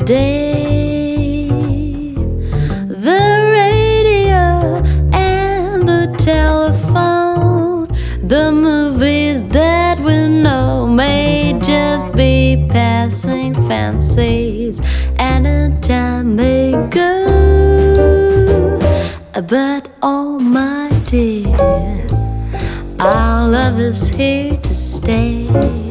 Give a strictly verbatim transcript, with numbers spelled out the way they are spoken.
day. The radio and the telephone, the movies that we know may just be passing fancies and a time ago. But oh my dear, our love is here to stay.